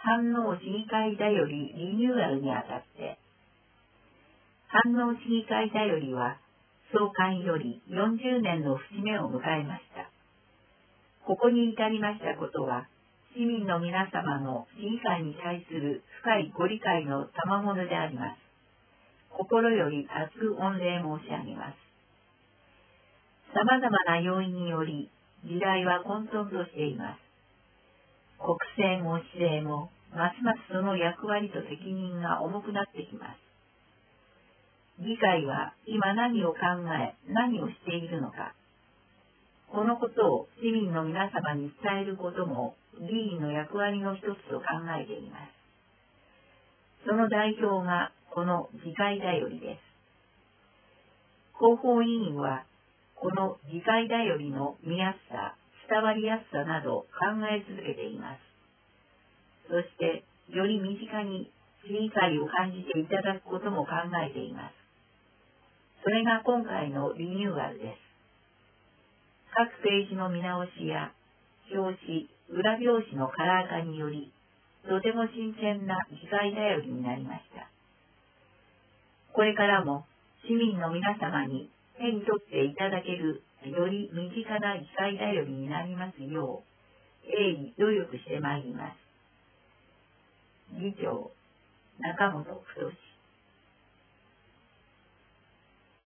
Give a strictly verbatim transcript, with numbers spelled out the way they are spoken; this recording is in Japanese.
飯能市議会だよりリニューアルにあたって、飯能市議会だよりは創刊よりよんじゅうねんの節目を迎えました。ここに至りましたことは、市民の皆様の市議会に対する深いご理解の賜物であります。心より厚く御礼申し上げます。様々な要因により、時代は混沌としています。国政も市政も、ますますその役割と責任が重くなってきます。議会は今何を考え、何をしているのか。このことを市民の皆様に伝えることも議員の役割の一つと考えています。その代表がこの議会だよりです。広報委員はこの議会だよりの見やすさ、伝わりやすさなど考え続けています。そしてより身近に市議会を感じていただくことも考えています。それが今回のリニューアルです。各ページの見直しや表紙、裏表紙のカラー化により、とても新鮮な議会だよりになりました。これからも市民の皆様に手に取っていただけるより身近な議会だよりになりますよう、鋭意努力してまいります。議長、中本太。